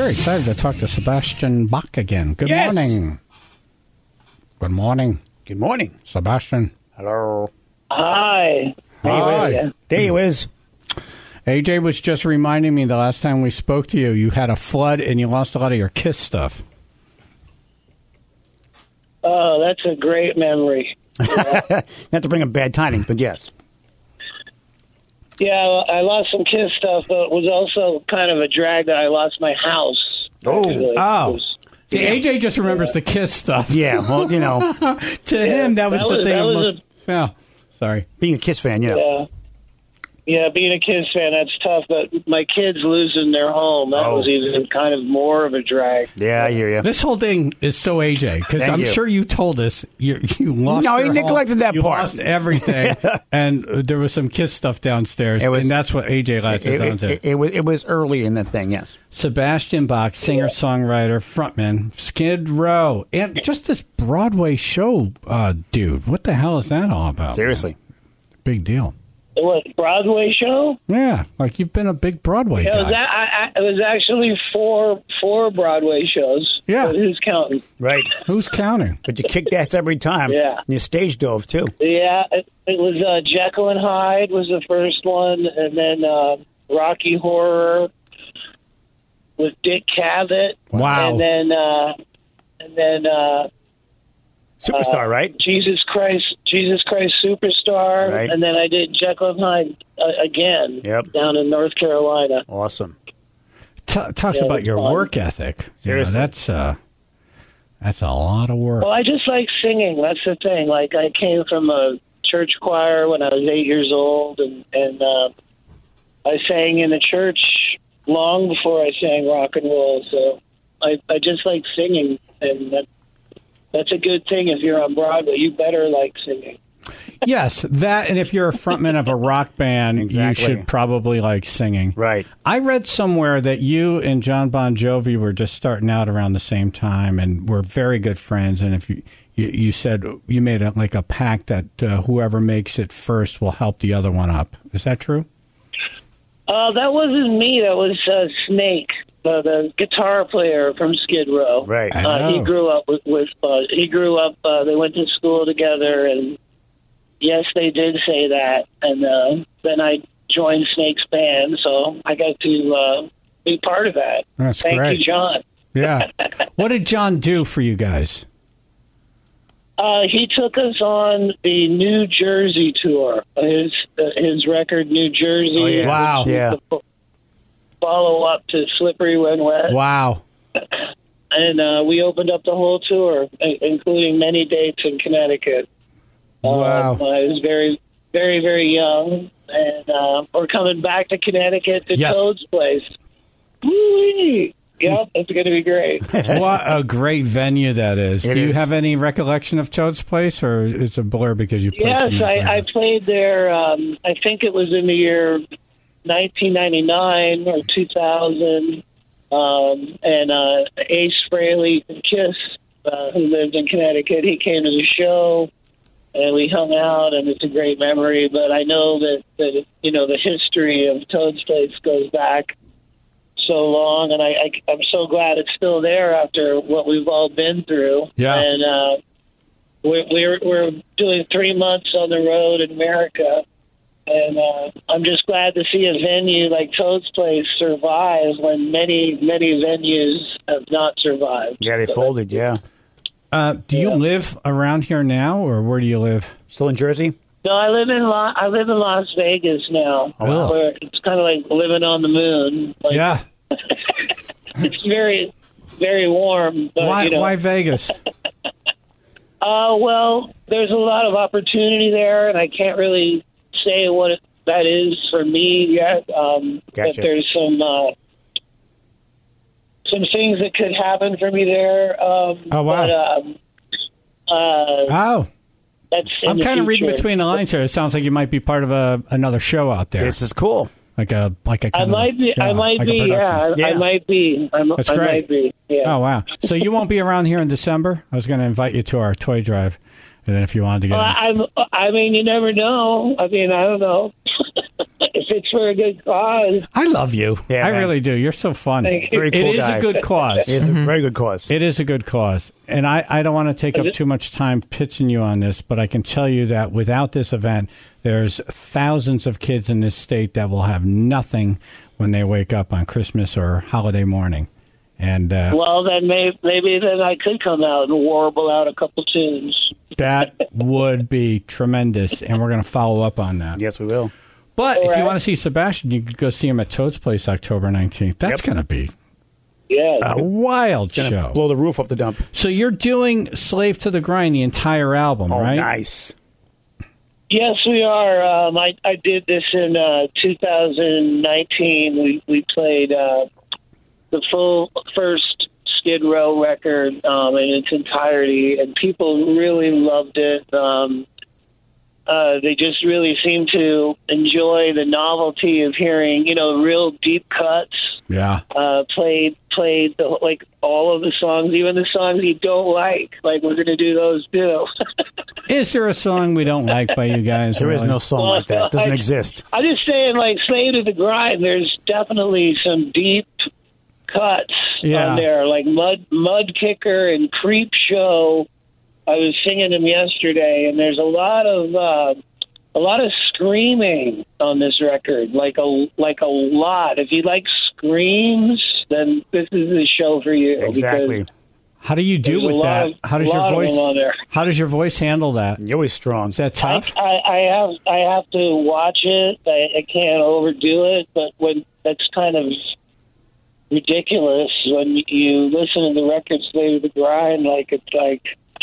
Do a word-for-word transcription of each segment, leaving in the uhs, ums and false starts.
very excited to talk to Sebastian Bach again. Good yes. morning. Good morning. Good morning. Sebastian. Hello. Hi. Hi. There you is. There you is. A J was just reminding me the last time we spoke to you, you had a flood and you lost a lot of your KISS stuff. Oh, that's a great memory. Yeah. Not to bring up bad timing, but yes. Yeah, I lost some KISS stuff, but it was also kind of a drag that I lost my house. Oh. actually. Oh. It was- See, A J just remembers the KISS stuff. Yeah, well, you know, To him, that was that the was- thing. that of was most, yeah. Sorry. being a KISS fan, yeah. Yeah. Yeah, being a KISS fan, that's tough, but my kids losing their home, that Oh. was even kind of more of a drag. Yeah, I hear you. This whole thing is so A J, because Thank I'm you. sure you told us you, you lost No, your he neglected home, that you part. lost everything, and uh, there was some KISS stuff downstairs, It was- and that's what A J latches It, it, onto. it, it was, it was early in the thing, yes. Sebastian Bach, singer-songwriter, frontman, Skid Row, and just this Broadway show, uh, dude. What the hell is that all about? Seriously. man? Big deal. It was Broadway show? Yeah, like you've been a big Broadway It guy. was, a- I, I, it was actually four four Broadway shows. Yeah. But who's counting? Right. Who's counting? But you kicked ass every time. Yeah. And you stage dove, too. Yeah, it, it was uh, Jekyll and Hyde was the first one, and then uh, Rocky Horror with Dick Cavett. Wow. And then, uh, and then uh, Superstar, uh, right? Jesus Christ, Jesus Christ Superstar, Right. and then I did Jekyll and Hyde uh, again Yep. down in North Carolina. Awesome. T- talks Yeah, about it's your fun. work ethic. You know, Seriously. that's uh, that's a lot of work. Well, I just like singing. That's the thing. Like, I came from a church choir when I was eight years old, and, and uh, I sang in the church long before I sang rock and roll. So I, I just like singing, and that, that's a good thing if you're on Broadway. You better like singing. Yes, that, and if you're a frontman of a rock band, Exactly. you should probably like singing. Right. I read somewhere that you and John Bon Jovi were just starting out around the same time and were very good friends. And if you you, you said you made a, like a pact that uh, whoever makes it first will help the other one up. Is that true? Uh, that wasn't me. That was uh, Snake, uh, the guitar player from Skid Row. Right. Uh, he Oh. grew up with. with uh, he grew up. Uh, they went to school together, and yes, they did say that. And uh, then I joined Snake's band, so I got to uh, be part of that. That's Thank great. you, John. Yeah. What did John do for you guys? Uh, he took us on the New Jersey tour. His uh, his record, New Jersey. Oh, yeah. Wow. Yeah. Follow up to Slippery When Wet. Wow. And uh, we opened up the whole tour, i- including many dates in Connecticut. Wow. Um, I was very, very, very young, and uh, we're coming back to Connecticut to Yes. Toad's place. Woo-wee! Yep, it's going to be great. What a great venue that is. It do you is. have any recollection of Toad's Place, or it's a blur because you played Yes, so many I, I places? played there. Um, I think it was in the year nineteen ninety-nine or two thousand. Um, and uh, Ace Frehley from Kiss, uh, who lived in Connecticut, he came to the show, and we hung out, and it's a great memory. But I know that, that you know, the history of Toad's Place goes back so long, and I, I, I'm so glad it's still there after what we've all been through. Yeah. And uh, we're, we're, we're doing three months on the road in America. And uh, I'm just glad to see a venue like Toad's Place survive when many, many venues have not survived. Yeah, they So folded, yeah. Uh, do you Yeah. live around here now, or where do you live? Still in Jersey? No, I live in La- I live in Las Vegas now. Oh, wow. Where it's kind of like living on the moon. Like, Yeah. it's very, very warm. But, Why, you know, why Vegas? Uh, well, there's a lot of opportunity there, and I can't really say what it, that is for me yet. Um, Gotcha. But there's some uh, some things that could happen for me there. Um, Oh, wow. But, um, uh, Oh, that's in I'm the kind of reading future. between the lines here. It sounds like you might be part of a another show out there, This is cool. like a like a. I kind of a- might be. yeah, I might like a be. production. Yeah, I, Yeah. I might be. I'm, That's I great. might be. Yeah. Oh wow! So you won't be around here in December? I was going to invite you to our toy drive, and then if you wanted to get, Well, in- I'm. I mean, you never know. I mean, I don't know. if it's for a good cause. I love you. Yeah, I man. really do. You're so fun. Thank you. Very It cool is guy. a good cause. It's a very good cause. It is a good cause. And I, I don't want to take up too much time pitching you on this, but I can tell you that without this event, there's thousands of kids in this state that will have nothing when they wake up on Christmas or holiday morning. And uh, Well, then maybe, maybe then I could come out and warble out a couple tunes. that would be tremendous. And we're going to follow up on that. Yes, we will. But All if you right. want to see Sebastian, you can go see him at Toad's Place October nineteenth. That's Yep. going to be Yeah. a wild Gonna show. blow the roof off the dump. So you're doing Slave to the Grind, the entire album, Oh, right? nice. Yes, we are. Um, I, I did this in uh, two thousand nineteen. We we played uh, the full first Skid Row record um, in its entirety, and people really loved it. Um, uh, they just really seemed to enjoy the novelty of hearing, you know, real deep cuts. Yeah. Uh, played played the, like all of the songs, even the songs you don't like. Like we're going to do those too. Is there a song we don't like by you guys? There is really? no song like that. It doesn't I- exist. I'm just saying, like, Slave to the Grind, there's definitely some deep cuts Yeah. on there, like Mud Mud Kicker and Creep Show. I was singing them yesterday, and there's a lot of uh, a lot of screaming on this record, like a like a lot. If you like screams, then this is the show for you. Exactly. because How do you do there's a with lot that? of- How does your lot of voice? them on there. How does your voice handle that? You're always strong. Is that I, tough? I, I have I have to watch it. I, I can't overdo it, but when that's kind of ridiculous when you listen to the record Slave to the Grind, like it's like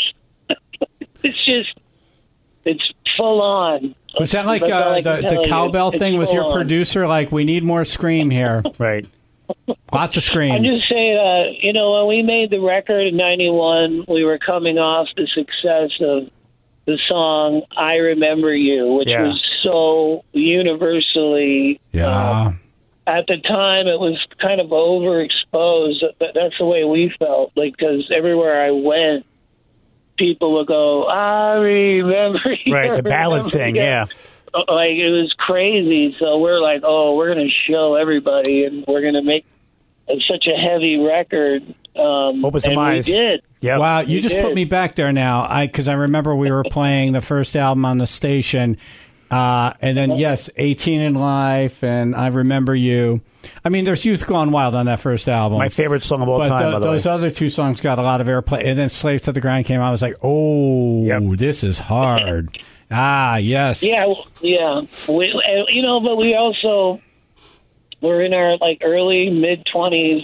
it's just it's full on. Was that like That's all uh, I can the, tell the you. cowbell It's thing? Was full your on. producer like, we need more scream here? Right. Lots of I'm screams. just saying, uh, you know, when we made the record in ninety-one, we were coming off the success of the song I Remember You, which Yeah. was so universally. Yeah. uh, at the time, it was kind of overexposed. But that's the way we felt, like, because everywhere I went, people would go, I remember you. Right. The ballad remember thing. you." Yeah. Like, it was crazy. So we're like, oh, we're going to show everybody, and we're going to make such a heavy record. Um, Open some and eyes. we did. Yep. Wow, you We just put did. me back there now. I because I remember we were playing the first album on the station, uh, and then yes, eighteen in Life, and I Remember You. I mean, there's Youth Gone Wild on that first album. My favorite song of all but time, tho- by the those way. other two songs got a lot of airplay, and then Slave to the Grind came out. I was like, oh, Yep. this is hard. Ah, yes. Yeah, w- yeah. We, and, you know, but we also were in our like early mid twenties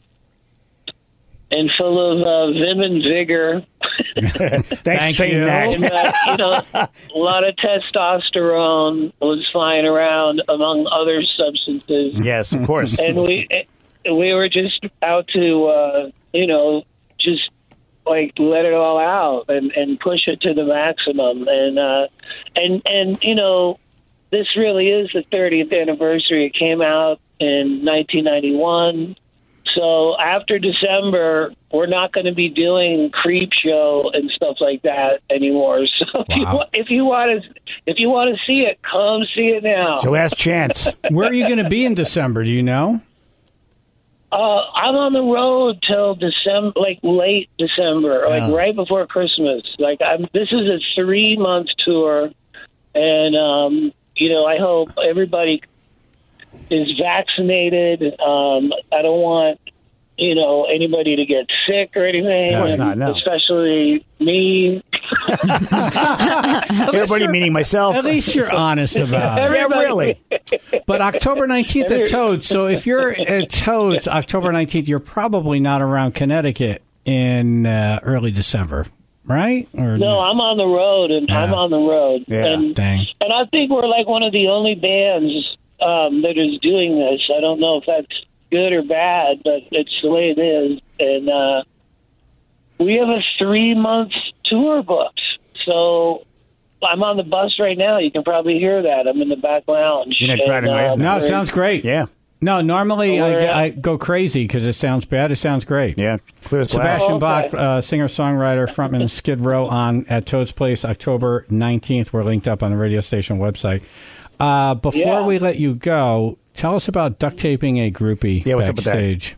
and full of uh, vim and vigor. Thanks Thank for saying you. that. And, uh, you know, a lot of testosterone was flying around among other substances, Yes, of course. and we we were just out to uh, you know just like let it all out and, and push it to the maximum, and uh, and and you know this really is the thirtieth anniversary. It came out in nineteen ninety-one. So after December, we're not going to be doing Creep Show and stuff like that anymore. So if, you, Wow. wa- if you want to, if you want to see it, come see it now. It's your last chance. Where are you going to be in December? Do you know? Uh, I'm on the road till December, like late December, like Yeah. right before Christmas. Like I'm, this is a three month tour, and um, you know, I hope everybody is vaccinated. Um, I don't want, you know, anybody to get sick or anything, No, and not, no. especially me. Everybody, meaning myself. At least you're honest about it. Yeah, Everybody. really. But October nineteenth at Toads. So if you're at Toads October nineteenth, you're probably not around Connecticut in uh, early December, right? Or No, I'm on the road, and Yeah. I'm on the road. Yeah. And, Dang. and I think we're like one of the only bands um, that is doing this. I don't know if that's good or bad, but it's the way it is. And uh, we have a three-month tour booked. So I'm on the bus right now. You can probably hear that. I'm in the back lounge. You're not driving, right? No, it we're- sounds great. Yeah. No, normally I, We're get- at- I go crazy because it sounds bad. It sounds great. Yeah. Clear as glass. Sebastian Oh, Bach, okay. uh, singer-songwriter, frontman of Skid Row on at Toad's Place, October nineteenth. We're linked up on the radio station website. Uh, before Yeah. we let you go, tell us about duct taping a groupie Yeah, what's up with that? backstage.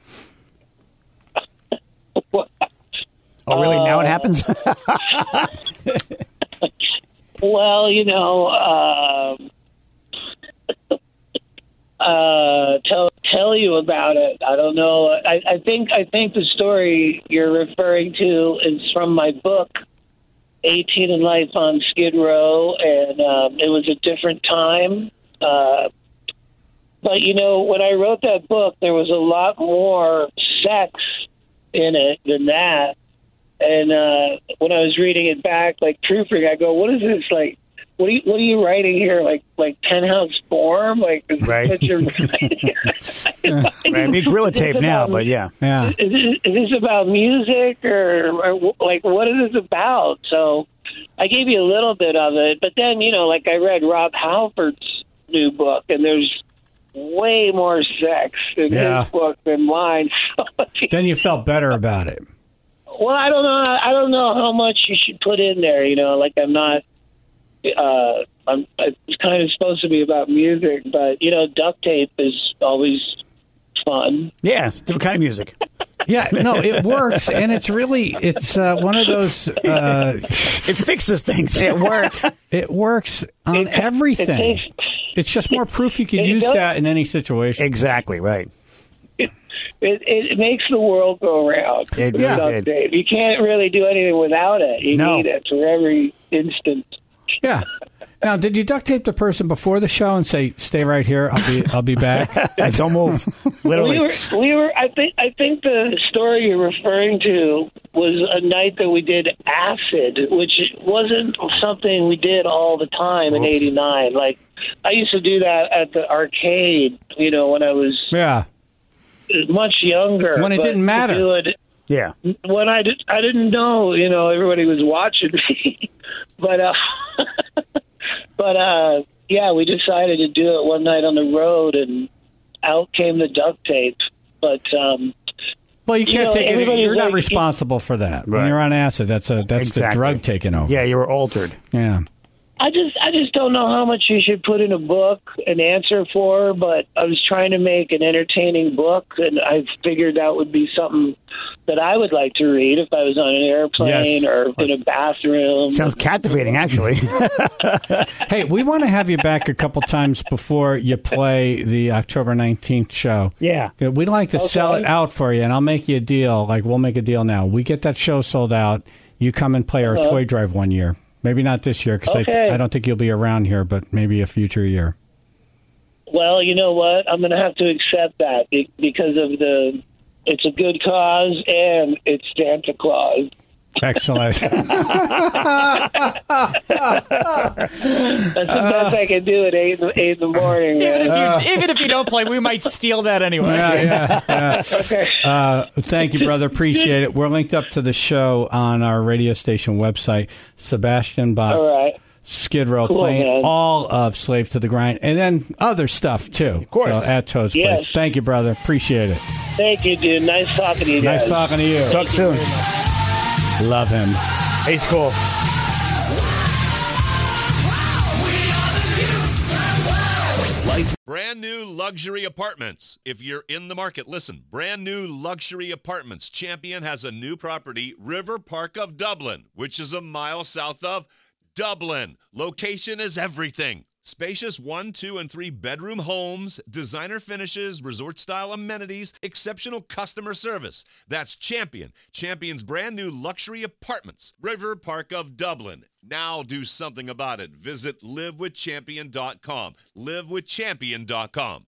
Oh, really? Now it happens? Well, you know, uh, uh, tell tell you about it. I don't know. I, I think I think the story you're referring to is from my book, eighteen in Life on Skid Row, and um, it was a different time. Uh, but you know, when I wrote that book, there was a lot more sex in it than that. And uh, when I was reading it back, like proofing, I go, "What is this like? What are you, what are you writing here? Like like penthouse form? Like is this Right. what you're writing?" Right, it'd be gorilla tape now, but yeah. Yeah. Is this, is this about music or, or like what is this about? So I gave you a little bit of it, but then you know, like I read Rob Halford's new book, and there's way more sex in Yeah. his book than mine. Then you felt better about it. Well, I don't know. I don't know how much you should put in there. You know, like I'm not. Uh, I'm. It's kind of supposed to be about music, but you know, duct tape is always fun. Yeah, it's a different kind of music. Yeah, no, it works, and it's really it's uh, one of those. Uh, It fixes things. It works. it works on It- everything. it takes- it's just more proof you could It use does- that in any situation. Exactly, right. It, it, it makes the world go round. It with really duct did. tape. You can't really do anything without it. You No. need it for every instant. Yeah. Now, did you duct tape the person before the show and say, "Stay right here. I'll be I'll be back"? Yeah, don't move. Literally. We were, we were. I think. I think the story you're referring to was a night that we did acid, which wasn't something we did all the time in Oops. eighty-nine. Like I used to do that at the arcade. You know, when I was Yeah. much younger. When it but didn't to matter. do it- Yeah. when I did, I didn't know, you know, everybody was watching me, but, uh, but, uh, yeah, we decided to do it one night on the road, and out came the duct tape. But, um, Well, you You can't know, take it. everybody's You're not like- responsible for that. When Right. you're on acid, that's a that's the Exactly. drug taking over. Yeah, you were altered. Yeah. I just, I just don't know how much you should put in a book an answer for, but I was trying to make an entertaining book, and I figured that would be something that I would like to read if I was on an airplane Yes. or in a bathroom. Sounds captivating, actually. Hey, we want to have you back a couple times before you play the October nineteenth show. Yeah. Yeah, we'd like to sell Okay. it out for you, and I'll make you a deal. Like, we'll make a deal now. We get that show sold out. You come and play our Uh-huh. toy drive one year. Maybe not this year, because Okay. I, I don't think you'll be around here, but maybe a future year. Well, you know what? I'm going to have to accept that be- because of the. It's a good cause, and it's Santa Claus. Excellent. That's the best I can do at eight, in the- eight in the morning. Even Man. if you even if you don't play, we might steal that anyway. yeah, yeah, yeah. Okay. Uh, thank you, brother. Appreciate it. We're linked up to the show on our radio station website. Sebastian Bach, All right. Skid Row, Cool, playing man. all of Slave to the Grind, and then other stuff, too. Of course. So, at Toad's Yes. Place. Thank you, brother. Appreciate it. Thank you, dude. Nice talking to you guys. Nice talking to you. Talk soon. Love him. He's cool. Brand new luxury apartments. If you're in the market, listen. Brand new luxury apartments. Champion has a new property, River Park of Dublin, which is a mile south of Dublin. Location is everything. Spacious one, two, and three bedroom homes, designer finishes, resort style amenities, exceptional customer service. That's Champion. Champion's brand new luxury apartments, River Park of Dublin. Now do something about it. Visit live with champion dot com. live with champion dot com.